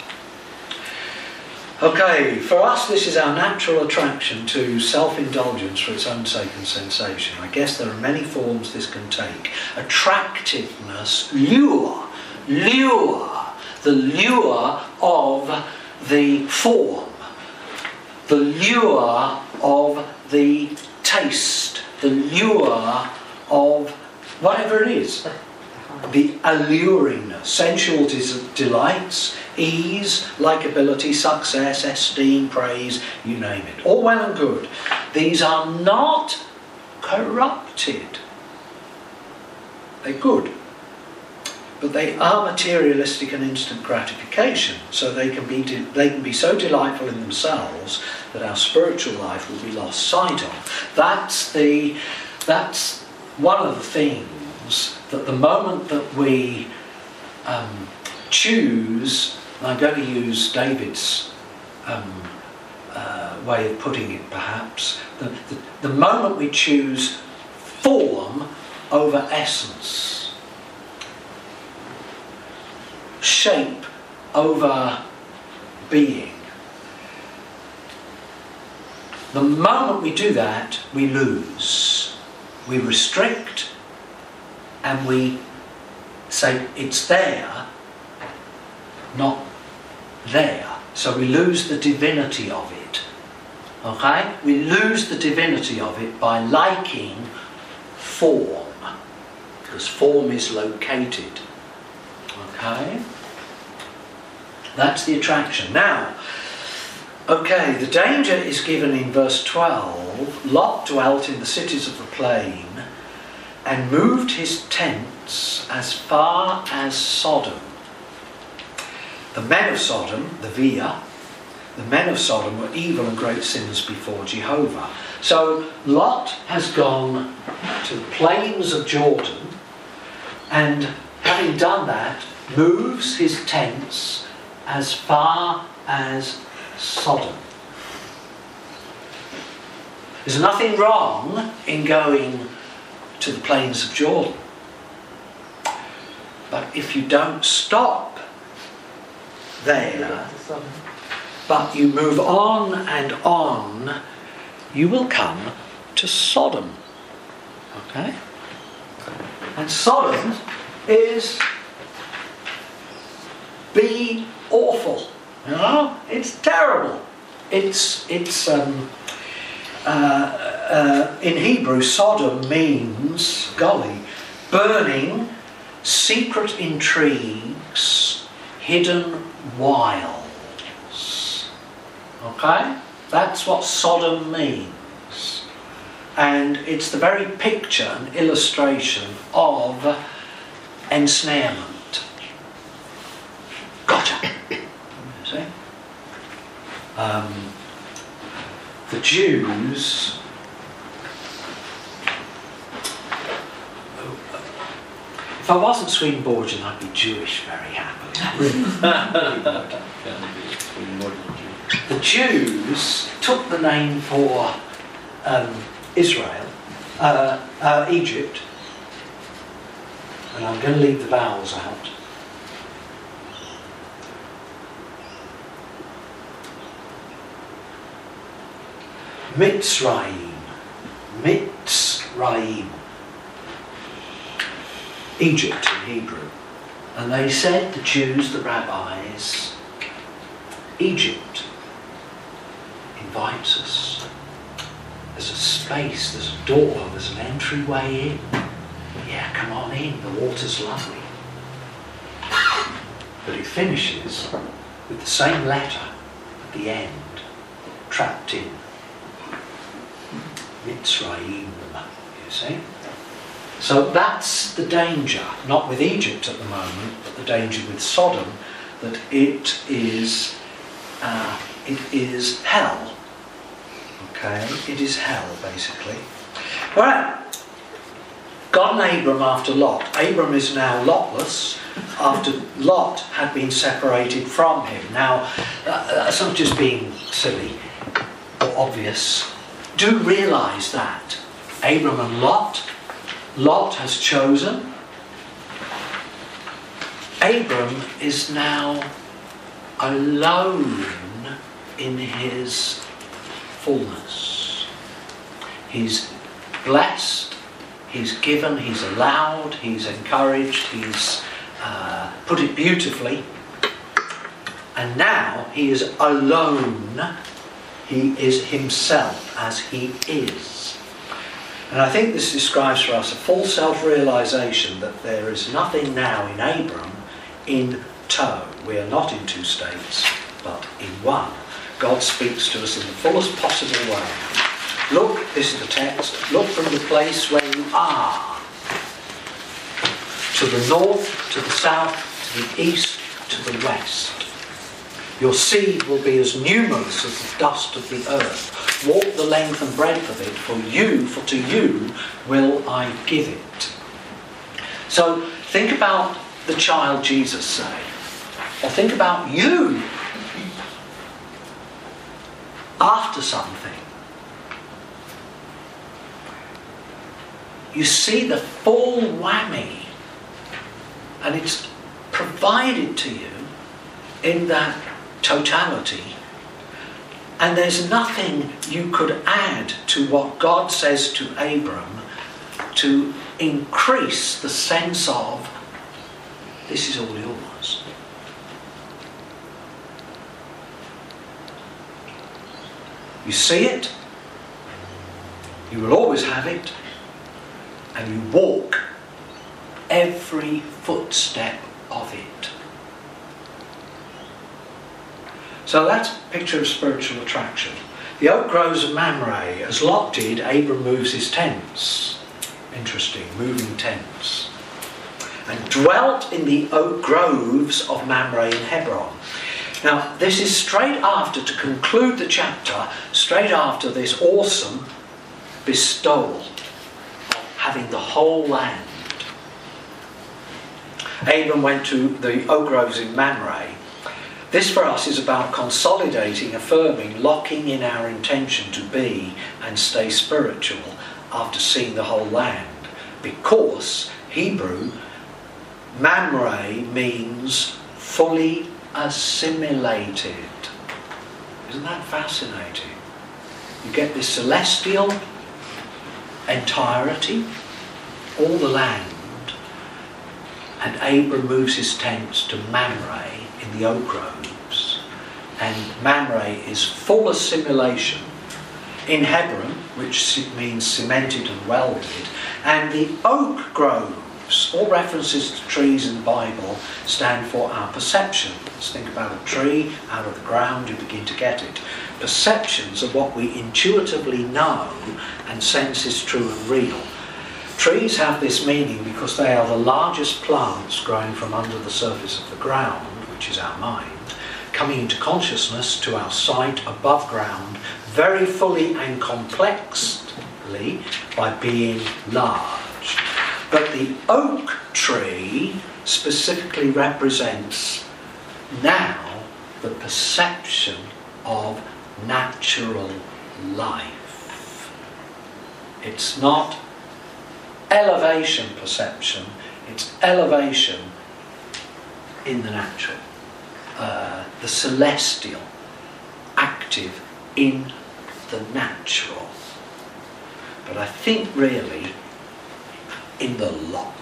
Okay, for us this is our natural attraction to self-indulgence for its own sake and sensation. I guess there are many forms this can take. Attractiveness, lure, the lure of the form, the lure of the taste, the lure of whatever it is. The alluringness, sensual delights, ease, likability, success, esteem, praise, you name it. All well and good. These are not corrupted. They're good. But they are materialistic and instant gratification. So they can be so delightful in themselves that our spiritual life will be lost sight of. That's one of the things that the moment that we choose, and I'm going to use David's way of putting it perhaps, the moment we choose form over essence, shape over being, the moment we do that, we lose. We restrict and we say it's there, not there. So we lose the divinity of it. Okay? We lose the divinity of it by liking form, because form is located. Okay? That's the attraction. Now, okay, the danger is given in verse 12. Lot dwelt in the cities of the plain and moved his tents as far as Sodom. The men of Sodom, the Via, the men of Sodom were evil and great sinners before Jehovah. So Lot has gone to the plains of Jordan, and having done that, moves his tents as far as Sodom. There's nothing wrong in going to the plains of Jordan. But if you don't stop there, but you move on, you will come to Sodom. Okay? And Sodom is be awful. You know? It's terrible. It's in Hebrew, Sodom means, golly, burning, secret intrigues, hidden wiles. Okay? That's what Sodom means. And it's the very picture and illustration of ensnarement. Gotcha. You see? The Jews, if I wasn't Swedenborgian, I'd be Jewish very happily. The Jews took the name for Israel, Egypt, and I'm going to leave the vowels out. Mitzrayim, Egypt in Hebrew. And they said, the Jews, the rabbis, Egypt invites us. There's a space, there's a door, there's an entryway in. Yeah, come on in, the water's lovely. But it finishes with the same letter at the end, trapped in. Mitzrayim, you see. So that's the danger, not with Egypt at the moment, but the danger with Sodom, that it is hell. Okay, it is hell basically. All right. God and Abram after Lot. Abram is now lotless after Lot had been separated from him. Now, that's not just being silly or obvious. Do realise that Abram and Lot has chosen. Abram is now alone in his fullness. He's blessed, he's given, he's allowed, he's encouraged, he's put it beautifully. And now he is alone. He is himself as he is. And I think this describes for us a full self-realisation that there is nothing now in Abram in tow. We are not in two states, but in one. God speaks to us in the fullest possible way. Look, this is the text, look from the place where you are. To the north, to the south, to the east, to the west. Your seed will be as numerous as the dust of the earth. Walk the length and breadth of it, for to you will I give it. So think about the child Jesus say, or think about you after something. You see the full whammy, and it's provided to you in that totality, and there's nothing you could add to what God says to Abram to increase the sense of this is all yours. You see it, you will always have it, and you walk every footstep of it. So that's a picture of spiritual attraction. The oak groves of Mamre, as Lot did, Abram moves his tents. Interesting, moving tents. And dwelt in the oak groves of Mamre in Hebron. Now, this is straight after, to conclude the chapter, straight after this awesome bestowal of having the whole land. Abram went to the oak groves in Mamre. This for us is about consolidating, affirming, locking in our intention to be and stay spiritual after seeing the whole land. Because Hebrew, Mamre means fully assimilated. Isn't that fascinating? You get this celestial entirety, all the land, and Abram moves his tents to Mamre in the oak groves, and Mamre is full assimilation in Hebron, which means cemented and welded, and the oak groves, all references to trees in the Bible, stand for our perceptions. Think about a tree out of the ground, you begin to get it. Perceptions are what we intuitively know and sense is true and real. Trees have this meaning because they are the largest plants growing from under the surface of the ground, which is our mind, coming into consciousness to our sight above ground, very fully and complexly by being large. But the oak tree specifically represents now the perception of natural life. It's not elevation perception, it's elevation in the natural, the celestial, active in the natural. But I think really in the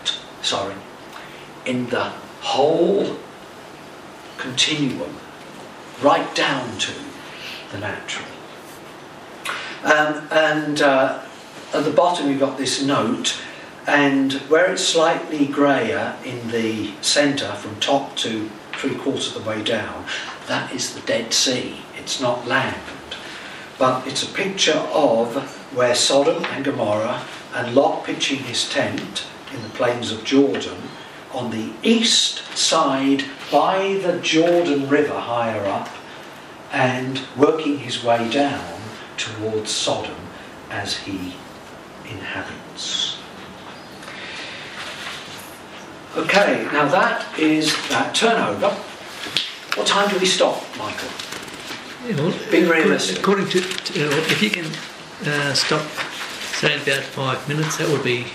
in the whole continuum, right down to the natural. And at the bottom you've got this note, and where it's slightly greyer in the centre from top to 3/4 of the way down, that is the Dead Sea. It's not land. But it's a picture of where Sodom and Gomorrah and Lot pitching his tent in the plains of Jordan on the east side by the Jordan River higher up, and working his way down towards Sodom as he inhabits. Okay, now that is that turnover. What time do we stop, Michael? Being realistic. According to if you can stop, say, in about 5 minutes, that would be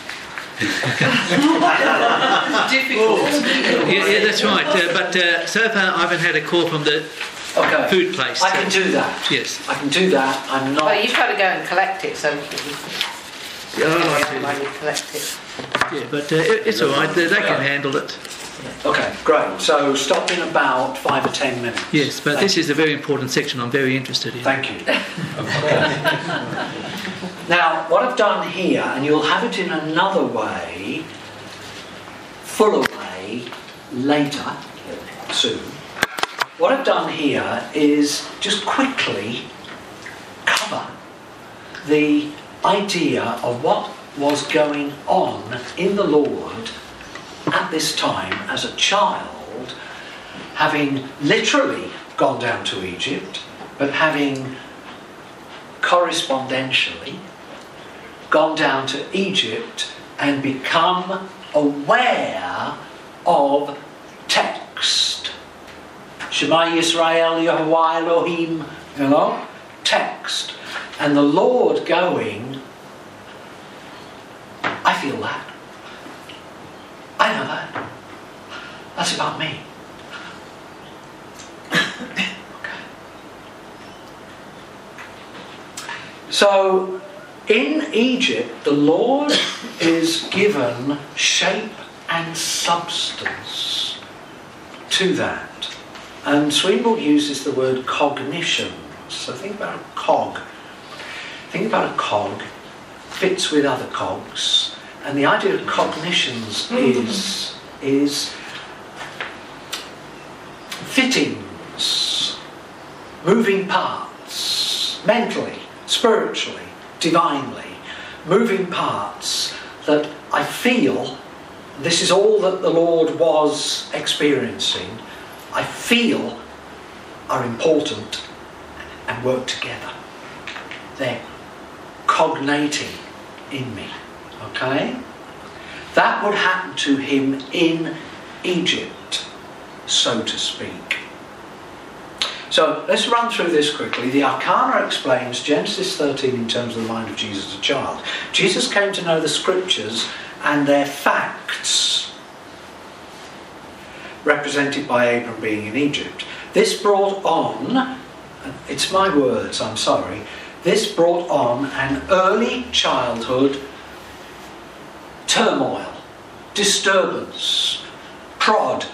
difficult. Yeah, that's right. But so far, I haven't had a call from the food place. I can do that. Yes, I can do that. I'm not. Well, you've got to go and collect it, so yeah, I might collect it. Yeah, but it's all right. They can handle it. Okay, great. So stop in about 5 or 10 minutes. Yes, but this is a very important section I'm very interested in. Thank you. Now, what I've done here, and you'll have it in another way, fuller way, later, soon. What I've done here is just quickly cover the idea of what was going on in the Lord at this time as a child, having literally gone down to Egypt, but having correspondentially gone down to Egypt and become aware of text. Shema Yisrael Yehovah Elohim, text. And the Lord going, I feel that. I know that. That's about me. Okay. So, in Egypt, the Lord is given shape and substance to that. And Swinburne uses the word cognition. So think about a cog. Think about a cog, fits with other cogs, And the idea of cognitions is fittings, moving parts, mentally, spiritually, divinely, moving parts that I feel, this is all that the Lord was experiencing, I feel are important and work together. They're cognating in me. Okay? That would happen to him in Egypt, so to speak. So let's run through this quickly. The Arcana explains Genesis 13 in terms of the mind of Jesus as a child. Jesus came to know the scriptures and their facts, represented by Abram being in Egypt. This brought on, it's my words, I'm sorry, this brought on an early childhood turmoil, disturbance, prod,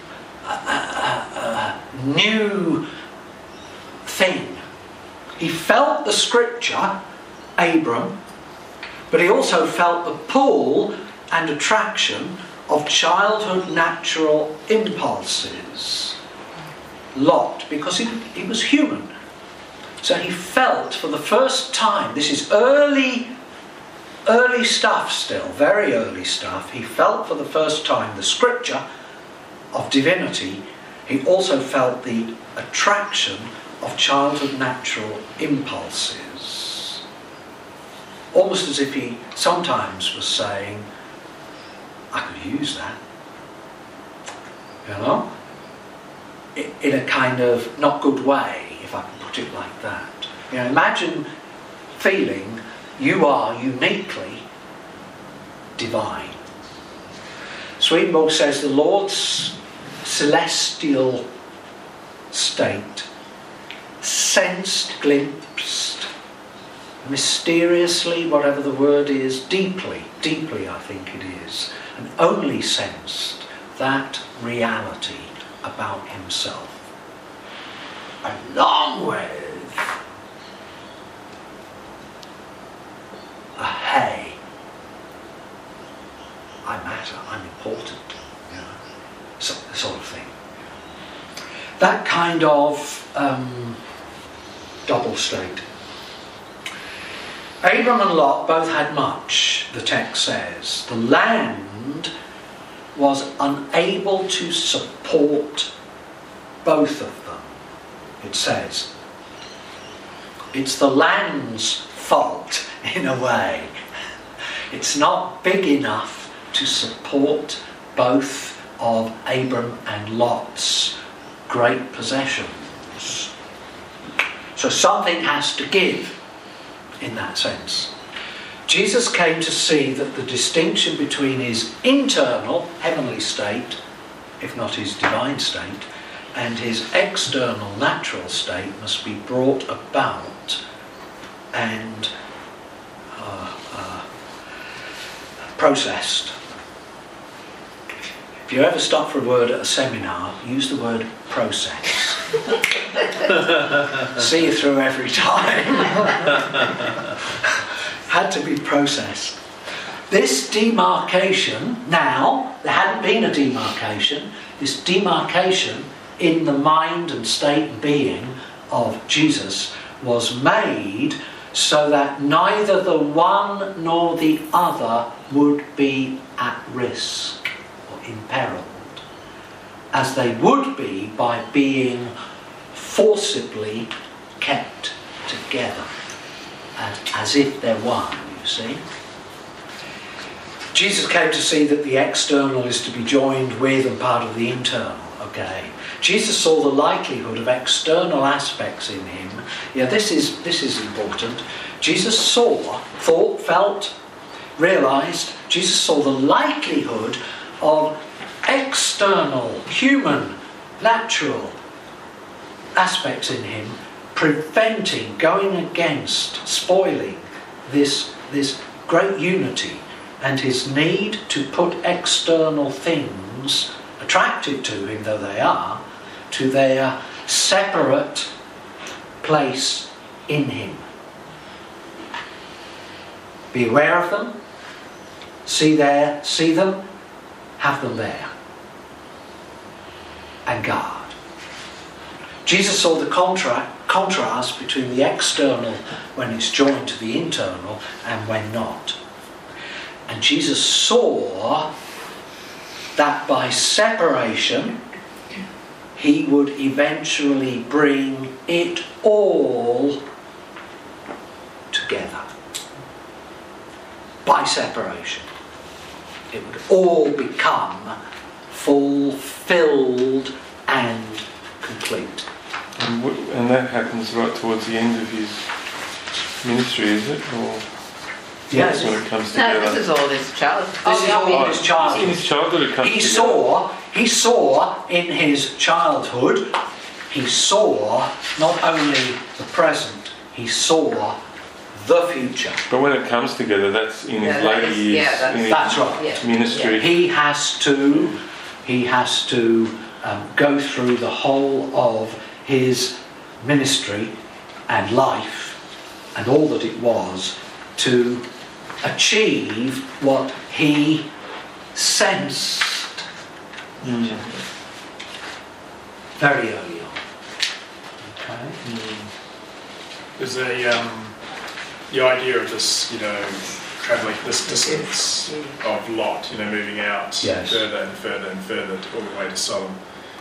new thing. He felt the scripture, Abram, but he also felt the pull and attraction of childhood natural impulses. Lot, because he was human. So he felt for the first time, this is early stuff still, very early stuff, he felt for the first time the scripture of divinity. He also felt the attraction of childhood natural impulses. Almost as if he sometimes was saying, I could use that. You know? In a kind of not good way, if I can put it like that. You know, imagine feeling you are uniquely divine. Swedenborg says the Lord's celestial state, sensed, glimpsed, mysteriously, whatever the word is, deeply I think it is, and only sensed that reality about himself, along with a hey, I matter, I'm important, you know, sort of thing. That kind of double state. Abram and Lot both had much, the text says. The land was unable to support both of them, it says. It's the land's fault, in a way. It's not big enough to support both of Abram and Lot's great possessions. So something has to give in that sense. Jesus came to see that the distinction between his internal heavenly state, if not his divine state, and his external natural state must be brought about and processed. If you ever stop for a word at a seminar, use the word process. See you through every time. Had to be processed. This demarcation, now, there hadn't been a demarcation, this demarcation in the mind and state and being of Jesus was made so that neither the one nor the other would be at risk or imperiled, as they would be by being forcibly kept together, as if they're one, you see. Jesus came to see that the external is to be joined with and part of the internal, okay? Jesus saw the likelihood of external aspects in him. Yeah, this is important. Jesus saw, thought, felt, realised, Jesus saw the likelihood of external, human, natural aspects in him preventing, going against, spoiling this great unity, and his need to put external things, attractive to him though they are, to their separate place in him. Be aware of them, See them, have them there. And guard. Jesus saw the contrast between the external when it's joined to the internal and when not. And Jesus saw that by separation he would eventually bring it all together. By separation. It would all become fulfilled and complete. And that happens right towards the end of his ministry, is it? Or yes. When it comes No, together? this is all his childhood. This is all in his childhood. In his childhood it comes together. He saw in his childhood, he saw not only the present, he saw the future. But when it comes together, that's in his later years, in his that's right. ministry. Yeah. He has to go through the whole of his ministry and life and all that it was to achieve what he sensed very early on. Okay. There's the idea of this, travelling this distance of Lot, moving out further and further and further all the way to Sodom.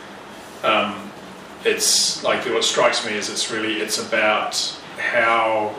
It's like what strikes me is it's about how.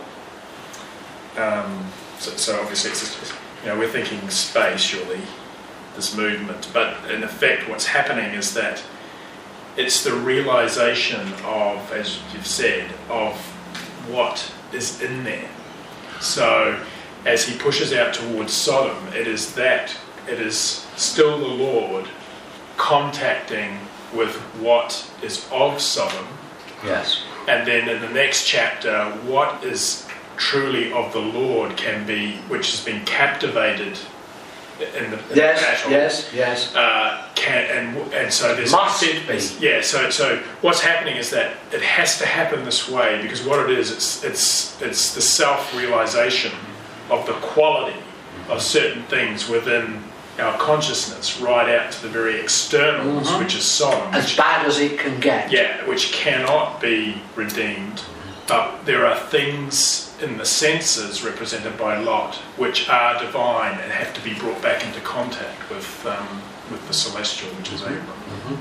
So obviously we're thinking space, surely, this movement, but in effect what's happening is that it's the realisation of, as you've said, of what is in there. So as he pushes out towards Sodom, it is still the Lord contacting with what is of Sodom. Yes. And then in the next chapter, what is truly of the Lord can be, which has been captivated in the battle. Yes. And so there's must be. Yeah. So what's happening is that it has to happen this way, because what it is, it's the self-realization of the quality of certain things within our consciousness, right out to the very externals, which is Sodom, as bad as it can get. Yeah, which cannot be redeemed. But there are things in the senses represented by Lot which are divine and have to be brought back into contact with the celestial, which is Abram.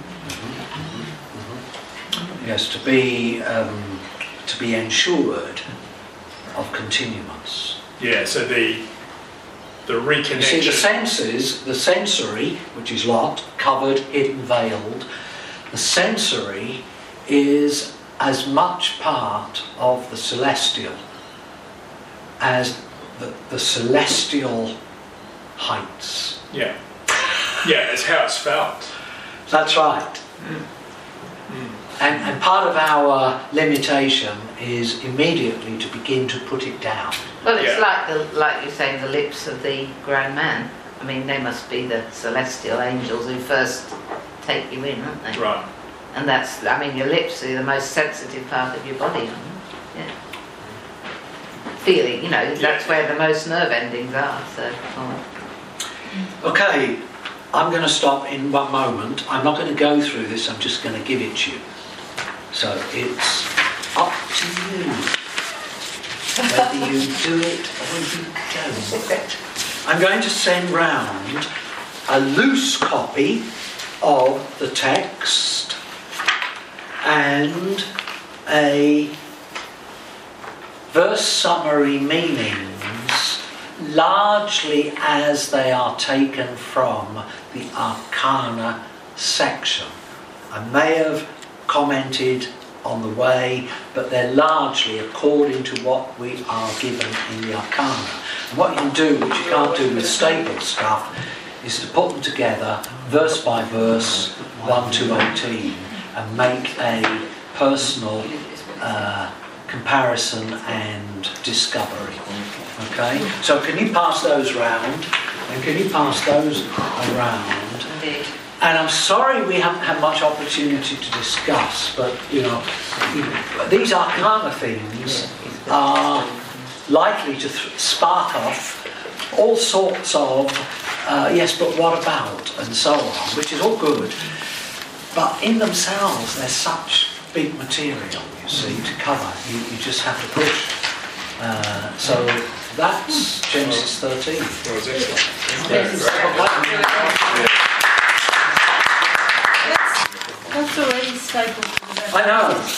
Yes, to be ensured of continuance. Yeah, so the reconnection. You see, the senses, the sensory, which is Lot, covered, hidden, veiled. The sensory is as much part of the celestial as the celestial heights. Yeah, it's how it's felt. That's right. And part of our limitation is immediately to begin to put it down. Well, it's like you're saying, the lips of the grown man. I mean, they must be the celestial angels who first take you in, aren't they? Right. And that's, your lips are the most sensitive part of your body. Yeah. Feeling, that's where the most nerve endings are. So. Okay, I'm going to stop in one moment. I'm not going to go through this, I'm just going to give it to you. So it's up to you whether you do it or you don't. I'm going to send round a loose copy of the text and a verse summary meanings, largely as they are taken from the Arcana section. I may have commented on the way, but they're largely according to what we are given in the Arcana. And what you can do, which you can't do with staple stuff, is to put them together verse by verse, 1 to 18, and make a personal comparison and discovery. Okay? So can you pass those round? And can you pass those around? Indeed. And I'm sorry we haven't had much opportunity to discuss, but these Arcana things are likely to spark off all sorts of yes, but what about, and so on, which is all good. But in themselves, they're such big material, you see, to cover. You just have to push. So that's Genesis 13. That's already stapled to the I know.